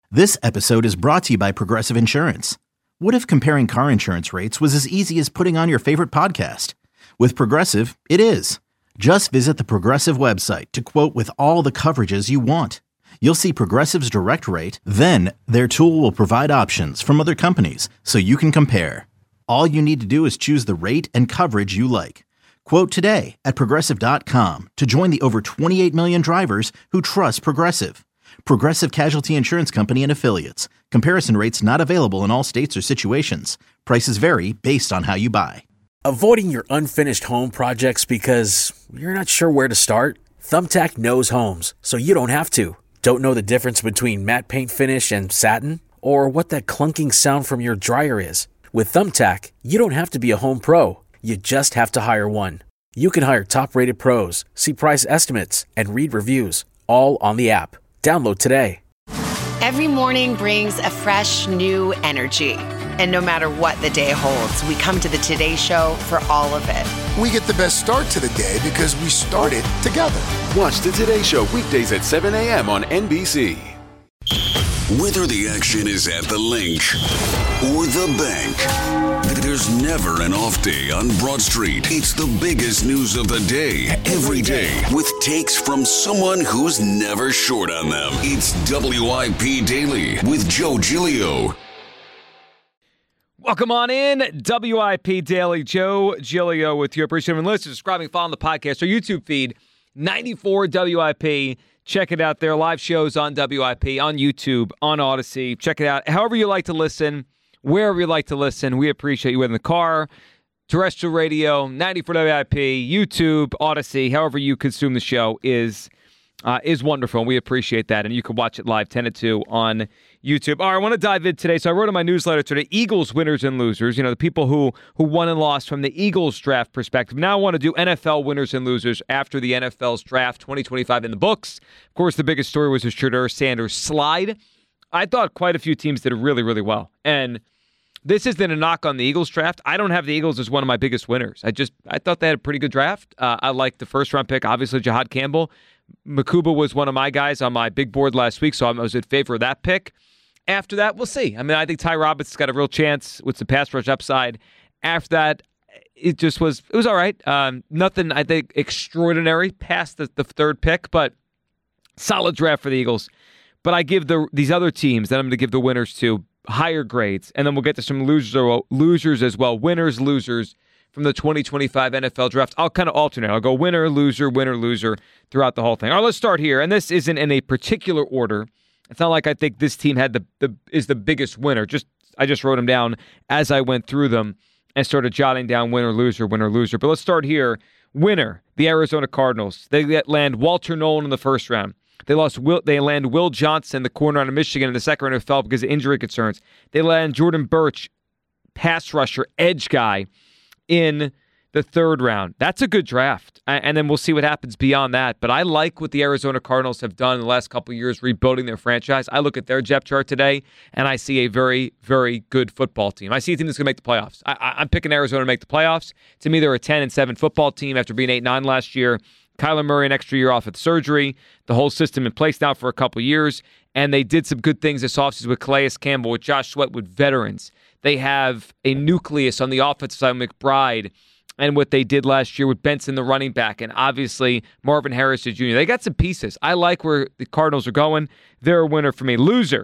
This episode is brought to you by Progressive Insurance. What if comparing car insurance rates was as easy as putting on your favorite podcast? With Progressive, it is. Just visit the Progressive website to quote with all the coverages you want. You'll see Progressive's direct rate, then their tool will provide options from other companies so you can compare. All you need to do is choose the rate and coverage you like. Quote today at Progressive.com to join the over 28 million drivers who trust Progressive. Progressive Casualty Insurance Company and Affiliates. Comparison rates not available in all states or situations. Prices vary based on how you buy. Avoiding your unfinished home projects because you're not sure where to start? Thumbtack knows homes, so you don't have to. Don't know the difference between matte paint finish and satin? Or what that clunking sound from your dryer is? With Thumbtack, you don't have to be a home pro. You just have to hire one. You can hire top-rated pros, see price estimates, and read reviews, all on the app. Download today. Every morning brings a fresh, new energy. And no matter what the day holds, we come to the Today Show for all of it. We get the best start to the day because we started together. Watch the Today Show weekdays at 7 a.m. on NBC. Whether the action is at the Link or the bank, there's never an off day on Broad Street. It's the biggest news of the day, every day, with takes from someone who's never short on them. It's WIP Daily with Joe Giglio. Welcome on in, WIP Daily. Joe Giglio with you. Appreciate everyone listening, subscribing, following the podcast, our YouTube feed, 94 WIP. Check it out there. Live shows on WIP, on YouTube, on Odyssey. Check it out. However you like to listen, wherever you like to listen, we appreciate you in the car, terrestrial radio, 94 WIP, YouTube, Odyssey, however you consume the show is wonderful, and we appreciate that. And you can watch it live 10 to 2 on YouTube. All right, I want to dive in today. So I wrote in my newsletter today, Eagles winners and losers, the people who won and lost from the Eagles draft perspective. Now I want to do NFL winners and losers after the NFL's draft 2025 in the books. Of course, the biggest story was the Shedeur Sanders slide. I thought quite a few teams did really, really well. And this isn't a knock on the Eagles draft. I don't have the Eagles as one of my biggest winners. I thought they had a pretty good draft. I liked the first-round pick, obviously, Jahad Campbell. Makuba was one of my guys on my big board last week, so I was in favor of that pick. After that, we'll see. I think Ty Robinson's got a real chance with some pass rush upside. After that, it was all right. Nothing, I think, extraordinary past the third pick, but solid draft for the Eagles. But I give these other teams that I'm going to give the winners to higher grades, and then we'll get to some losers as well. Winners, losers from the 2025 NFL draft. I'll kind of alternate. I'll go winner, loser throughout the whole thing. All right, let's start here. And this isn't in a particular order. It's not like I think this team had is the biggest winner. I just wrote them down as I went through them and started jotting down winner, loser. But let's start here. Winner, the Arizona Cardinals. They land Walter Nolan in the first round. They land Will Johnson, the corner out of Michigan, in the second round who fell because of injury concerns. They land Jordan Birch, pass rusher, edge guy, in the third round. That's a good draft. And then we'll see what happens beyond that. But I like what the Arizona Cardinals have done in the last couple of years rebuilding their franchise. I look at their depth chart today, and I see a very, very good football team. I see a team that's going to make the playoffs. I'm picking Arizona to make the playoffs. To me, they're a 10-7 football team after being 8-9 last year. Kyler Murray, an extra year off with surgery. The whole system in place now for a couple of years. And they did some good things this offseason with Calais Campbell, with Josh Sweat, with veterans. They have a nucleus on the offensive side, McBride, and what they did last year with Benson, the running back, and obviously Marvin Harrison Jr. They got some pieces. I like where the Cardinals are going. They're a winner for me. Loser.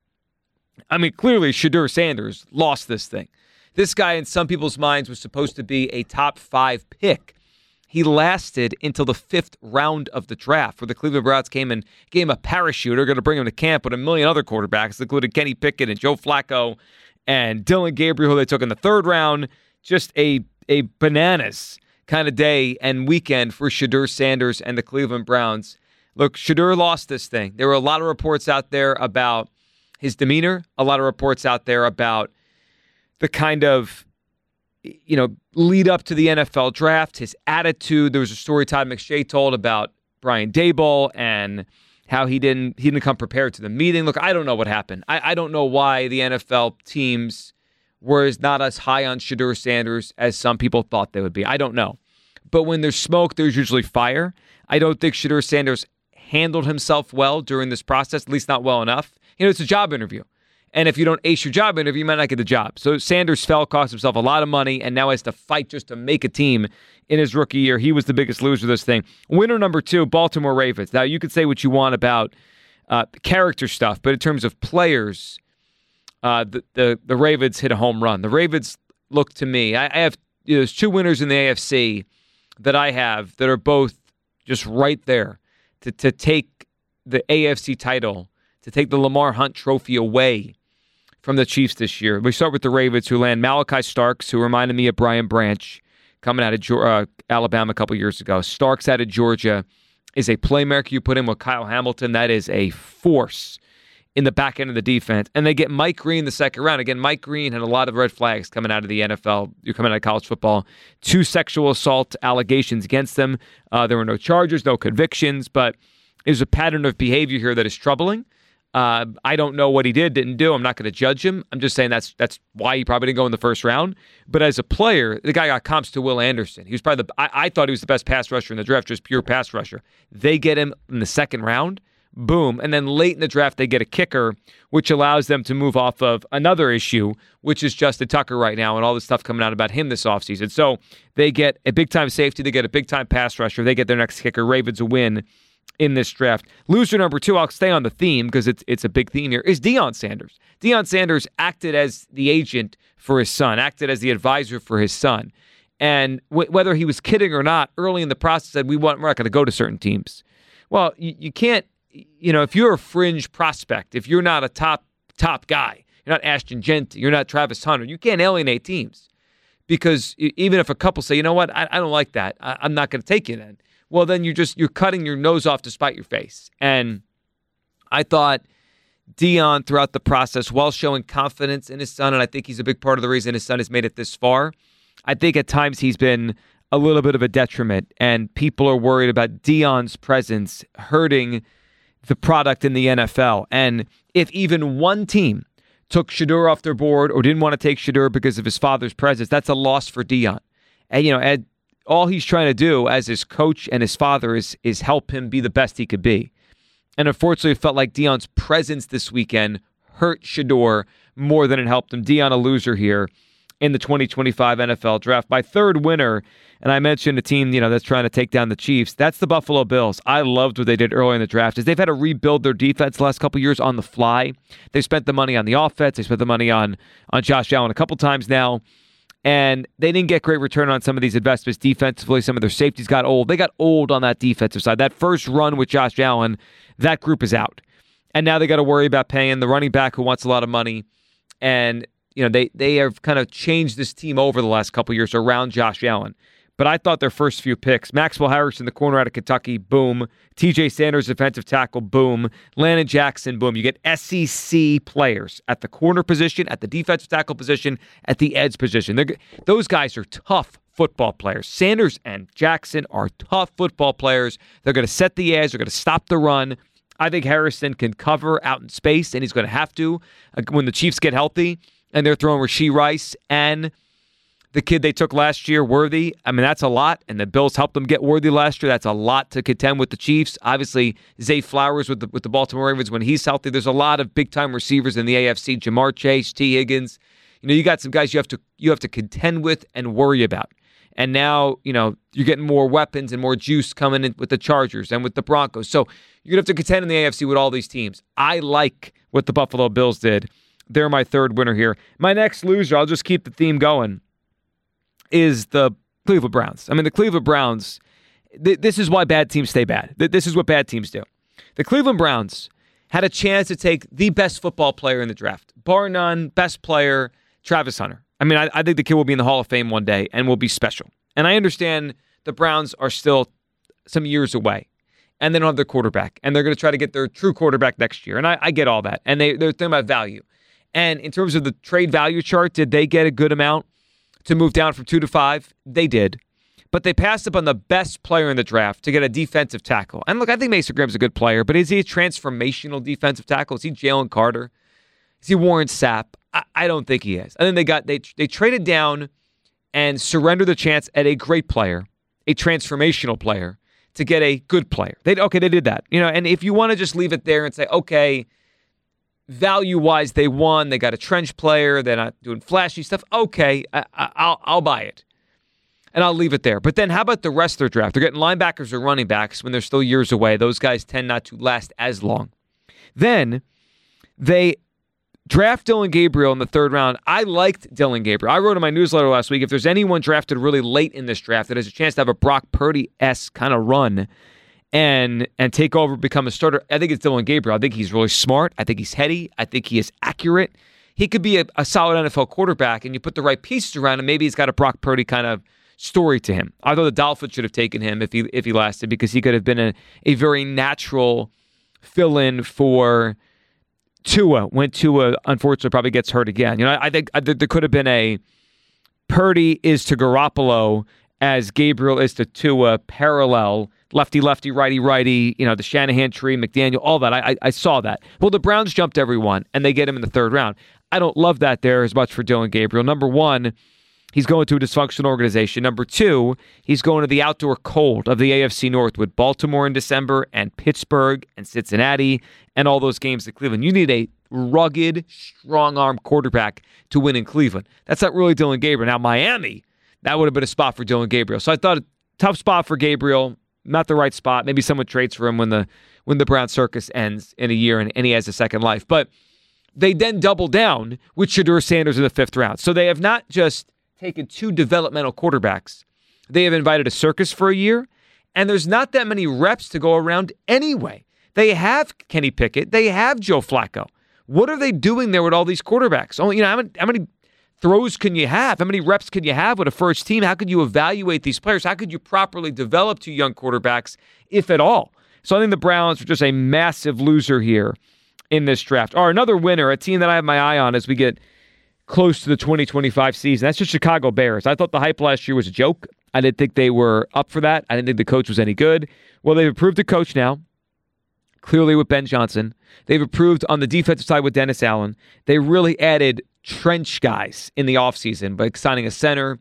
Clearly Shedeur Sanders lost this thing. This guy, in some people's minds, was supposed to be a top 5 pick. He lasted until the 5th round of the draft, where the Cleveland Browns came and gave him a parachute. They're going to bring him to camp with a million other quarterbacks, including Kenny Pickett and Joe Flacco and Dylan Gabriel, who they took in the 3rd round. Just a bananas kind of day and weekend for Shedeur Sanders and the Cleveland Browns. Look, Shedeur lost this thing. There were a lot of reports out there about his demeanor, a lot of reports out there about the kind of lead up to the NFL draft, his attitude. There was a story Todd McShay told about Brian Daboll and how he didn't come prepared to the meeting. Look, I don't know what happened. I don't know why the NFL teams were not as high on Shedeur Sanders as some people thought they would be. I don't know. But when there's smoke, there's usually fire. I don't think Shedeur Sanders handled himself well during this process, at least not well enough. It's a job interview. And if you don't ace your job interview, you might not get the job. So Sanders fell, cost himself a lot of money, and now has to fight just to make a team in his rookie year. He was the biggest loser of this thing. Winner number 2, Baltimore Ravens. Now, you could say what you want about character stuff, but in terms of players, the Ravens hit a home run. The Ravens look to me, I have there's 2 winners in the AFC that I have that are both just right there to take the AFC title, to take the Lamar Hunt trophy away from the Chiefs this year. We start with the Ravens, who land Malachi Starks, who reminded me of Brian Branch coming out of Alabama a couple years ago. Starks out of Georgia is a playmaker. You put in with Kyle Hamilton, that is a force in the back end of the defense. And they get Mike Green the second round. Again, Mike Green had a lot of red flags coming out of the NFL. You're coming out of college football. 2 sexual assault allegations against them. There were no charges, no convictions, but there's a pattern of behavior here that is troubling. I don't know what he didn't do. I'm not going to judge him. I'm just saying that's why he probably didn't go in the first round. But as a player, the guy got comps to Will Anderson. He was probably I thought he was the best pass rusher in the draft, just pure pass rusher. They get him in the second round. Boom. And then late in the draft, they get a kicker, which allows them to move off of another issue, which is Justin Tucker right now and all this stuff coming out about him this offseason. So they get a big-time safety. They get a big-time pass rusher. They get their next kicker. Ravens a win in this draft. Loser number 2, I'll stay on the theme because it's a big theme here, is Deion Sanders. Deion Sanders acted as the agent for his son, acted as the advisor for his son. And whether he was kidding or not, early in the process said, we're not going to go to certain teams. Well, you can't, if you're a fringe prospect, if you're not a top guy, you're not Ashton Genty, you're not Travis Hunter, you can't alienate teams. Because even if a couple say, you know what, I don't like that, I'm not going to take you then. Well, then you're cutting your nose off to spite your face. And I thought Deion, throughout the process, while showing confidence in his son, and I think he's a big part of the reason his son has made it this far, I think at times he's been a little bit of a detriment, and people are worried about Deion's presence hurting the product in the NFL. And if even one team took Shedeur off their board or didn't want to take Shedeur because of his father's presence, that's a loss for Deion. And, all he's trying to do as his coach and his father is help him be the best he could be. And unfortunately, it felt like Deion's presence this weekend hurt Shedeur more than it helped him. Deion a loser here in the 2025 NFL Draft. My third winner, and I mentioned a team that's trying to take down the Chiefs, that's the Buffalo Bills. I loved what they did early in the draft. Is they've had to rebuild their defense the last couple of years on the fly. They spent the money on the offense. They spent the money on Josh Allen a couple times now. And they didn't get great return on some of these investments defensively. Some of their safeties got old. They got old on that defensive side. That first run with Josh Allen, that group is out. And now they got to worry about paying the running back who wants a lot of money. And, they have kind of changed this team over the last couple of years around Josh Allen. But I thought their first few picks, Maxwell Harrison, the corner out of Kentucky, boom. TJ Sanders, defensive tackle, boom. Landon Jackson, boom. You get SEC players at the corner position, at the defensive tackle position, at the edge position. Those guys are tough football players. Sanders and Jackson are tough football players. They're going to set the edge. They're going to stop the run. I think Harrison can cover out in space, and he's going to have to when the Chiefs get healthy, and they're throwing Rashee Rice and the kid they took last year, Worthy. I mean, that's a lot. And the Bills helped them get Worthy last year. That's a lot to contend with the Chiefs. Obviously, Zay Flowers with the Baltimore Ravens when he's healthy. There's a lot of big-time receivers in the AFC. Jamar Chase, T. Higgins. You got some guys you have to contend with and worry about. And now, you're getting more weapons and more juice coming in with the Chargers and with the Broncos. So you're going to have to contend in the AFC with all these teams. I like what the Buffalo Bills did. They're my third winner here. My next loser, I'll just keep the theme going, is the Cleveland Browns. I mean, the Cleveland Browns, this is why bad teams stay bad. This is what bad teams do. The Cleveland Browns had a chance to take the best football player in the draft. Bar none, best player, Travis Hunter. I mean, I think the kid will be in the Hall of Fame one day and will be special. And I understand the Browns are still some years away, and they don't have their quarterback, and they're going to try to get their true quarterback next year. And I get all that. And they're thinking about value. And in terms of the trade value chart, did they get a good amount to move down from 2 to 5? They did. But they passed up on the best player in the draft to get a defensive tackle. And look, I think Mason Graham's a good player, but is he a transformational defensive tackle? Is he Jalen Carter? Is he Warren Sapp? I don't think he is. And then they traded down and surrendered the chance at a great player, a transformational player, to get a good player. They did that. And if you want to just leave it there and say, okay, value-wise, they won. They got a trench player. They're not doing flashy stuff. Okay, I'll buy it. And I'll leave it there. But then how about the rest of their draft? They're getting linebackers or running backs when they're still years away. Those guys tend not to last as long. Then they draft Dillon Gabriel in the third round. I liked Dillon Gabriel. I wrote in my newsletter last week, if there's anyone drafted really late in this draft that has a chance to have a Brock Purdy-esque kind of run and take over, become a starter, I think it's Dillon Gabriel. I think he's really smart. I think he's heady. I think he is accurate. He could be a solid NFL quarterback, and you put the right pieces around him, maybe he's got a Brock Purdy kind of story to him. I thought the Dolphins should have taken him if he lasted, because he could have been a very natural fill-in for Tua, when Tua unfortunately probably gets hurt again. I think there could have been a Purdy is to Garoppolo as Gabriel is to Tua, parallel, lefty, righty, the Shanahan tree, McDaniel, all that. I saw that. Well, the Browns jumped everyone, and they get him in the third round. I don't love that there as much for Dillon Gabriel. Number one, he's going to a dysfunctional organization. Number two, he's going to the outdoor cold of the AFC North with Baltimore in December and Pittsburgh and Cincinnati and all those games at Cleveland. You need a rugged, strong-arm quarterback to win in Cleveland. That's not really Dillon Gabriel. Now, Miami, that would have been a spot for Dillon Gabriel. So I thought a tough spot for Gabriel, not the right spot. Maybe someone trades for him when the Brown circus ends in a year and he has a second life. But they then double down with Shedeur Sanders in the fifth round. So they have not just taken two developmental quarterbacks. They have invited a circus for a year, and there's not that many reps to go around anyway. They have Kenny Pickett. They have Joe Flacco. What are they doing there with all these quarterbacks? How many throws can you have? How many reps can you have with a first team? How could you evaluate these players? How could you properly develop two young quarterbacks, if at all? So I think the Browns are just a massive loser here in this draft. Or another winner, a team that I have my eye on as we get close to the 2025 season. That's the Chicago Bears. I thought the hype last year was a joke. I didn't think they were up for that. I didn't think the coach was any good. Well, they've approved the coach now, clearly with Ben Johnson. They've approved on the defensive side with Dennis Allen. They really added trench guys in the offseason by signing a center,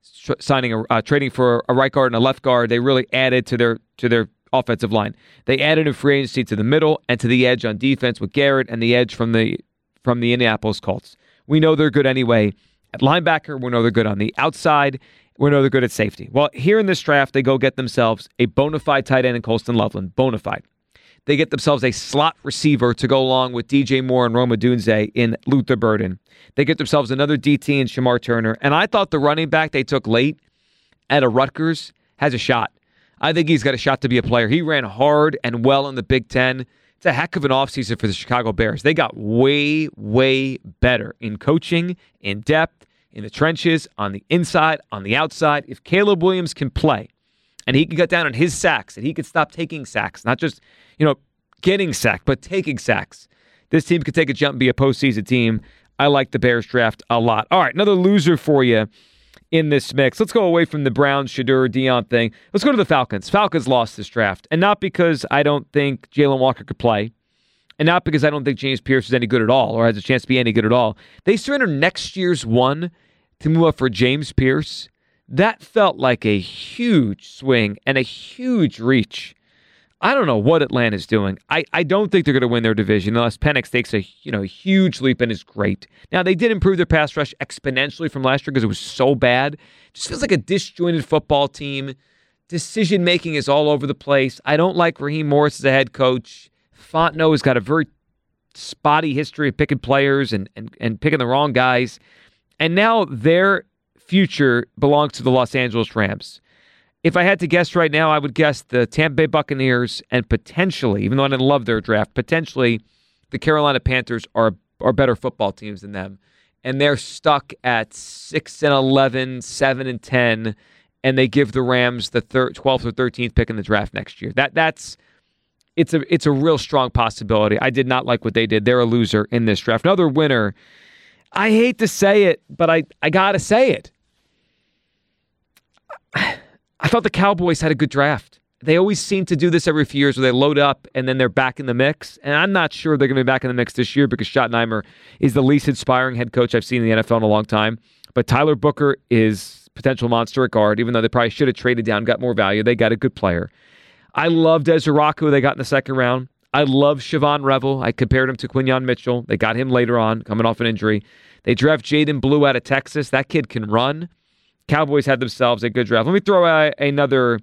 trading for a right guard and a left guard. They really added to their offensive line. They added a free agency to the middle and to the edge on defense with Garrett and the edge from the Indianapolis Colts. We know they're good anyway at linebacker. We know they're good on the outside. We know they're good at safety. Well, here in this draft, they go get themselves a bona fide tight end in Colston Loveland. Bona fide. They get themselves a slot receiver to go along with DJ Moore and Rome Odunze in Luther Burden. They get themselves another DT in Shamar Turner. And I thought the running back they took late at a Rutgers has a shot. I think he's got a shot to be a player. He ran hard and well in the Big Ten. It's a heck of an offseason for the Chicago Bears. They got way, way better in coaching, in depth, in the trenches, on the inside, on the outside. If Caleb Williams can play and he can cut down on his sacks and he can stop taking sacks, not just, getting sacked, but taking sacks, this team could take a jump and be a postseason team. I like the Bears draft a lot. All right, another loser for you in this mix. Let's go away from the Browns, Shedeur, Deion thing. Let's go to the Falcons. Falcons lost this draft, and not because I don't think Jalen Walker could play, and not because I don't think James Pierce is any good at all or has a chance to be any good at all. They surrendered next year's one to move up for James Pierce. That felt like a huge swing and a huge reach. I don't know what Atlanta's doing. I don't think they're going to win their division unless Penix takes a huge leap and is great. Now, they did improve their pass rush exponentially from last year because it was so bad. It just feels like a disjointed football team. Decision-making is all over the place. I don't like Raheem Morris as a head coach. Fontenot has got a very spotty history of picking players and picking the wrong guys. And now their future belongs to the Los Angeles Rams. If I had to guess right now, I would guess the Tampa Bay Buccaneers and potentially, even though I didn't love their draft, potentially the Carolina Panthers are better football teams than them. And they're stuck at 6-11, 7-10, and they give the Rams the 12th or 13th pick in the draft next year. It's a real strong possibility. I did not like what they did. They're a loser in this draft. Another winner. I hate to say it, but I got to say it. I thought the Cowboys had a good draft. They always seem to do this every few years where they load up and then they're back in the mix. And I'm not sure they're going to be back in the mix this year because Schottenheimer is the least inspiring head coach I've seen in the NFL in a long time. But Tyler Booker is potential monster at guard, even though they probably should have traded down, got more value. They got a good player. I loved Ezra, who they got in the second round. I love Siobhan Revel. I compared him to Quinyon Mitchell. They got him later on, coming off an injury. They draft Jaden Blue out of Texas. That kid can run. Cowboys had themselves a good draft. Let me throw out another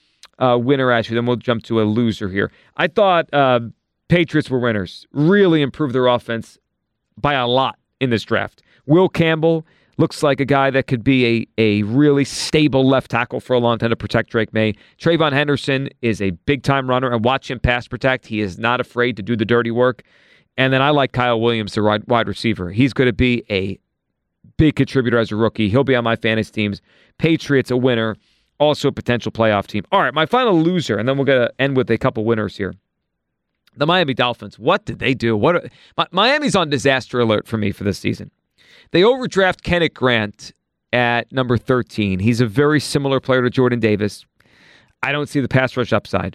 winner at you, then we'll jump to a loser here. I thought Patriots were winners. Really improved their offense by a lot in this draft. Will Campbell looks like a guy that could be a really stable left tackle for a long time to protect Drake May. Trayvon Henderson is a big-time runner, and watch him pass protect. He is not afraid to do the dirty work. And then I like Kyle Williams, the wide receiver. He's going to be a big contributor as a rookie. He'll be on my fantasy teams. Patriots, a winner, also a potential playoff team. All right, my final loser, and then we're going to end with a couple winners here. The Miami Dolphins. What did they do? Miami's on disaster alert for me for this season. They overdraft Kenneth Grant at number 13. He's a very similar player to Jordan Davis. I don't see the pass rush upside.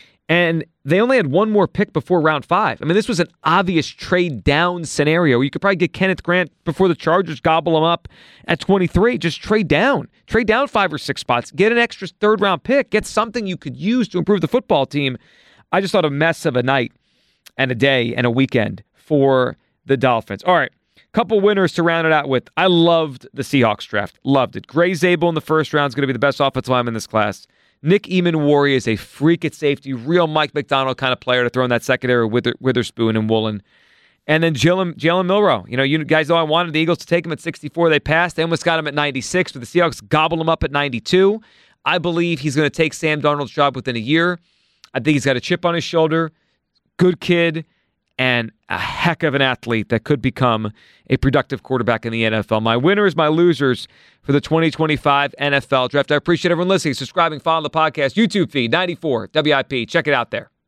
And they only had one more pick before round 5. I mean, this was an obvious trade down scenario. You could probably get Kenneth Grant before the Chargers gobble him up at 23. Just trade down. Trade down 5 or 6 spots. Get an extra third-round pick. Get something you could use to improve the football team. I just thought a mess of a night and a day and a weekend for the Dolphins. All right. Couple winners to round it out with. I loved the Seahawks draft. Loved it. Gray Zabel in the first round is going to be the best offensive lineman in this class. Nick Eamon-Warrior is a freak at safety, real Mike McDonald kind of player to throw in that secondary with Witherspoon and Woolen. And then Jalen Milroe. You guys know I wanted the Eagles to take him at 64. They passed. They almost got him at 96, but the Seahawks gobbled him up at 92. I believe he's going to take Sam Darnold's job within a year. I think he's got a chip on his shoulder. Good kid. And a heck of an athlete that could become a productive quarterback in the NFL. My winners, my losers for the 2025 NFL Draft. I appreciate everyone listening, subscribing, following the podcast, YouTube feed, 94 WIP. Check it out there.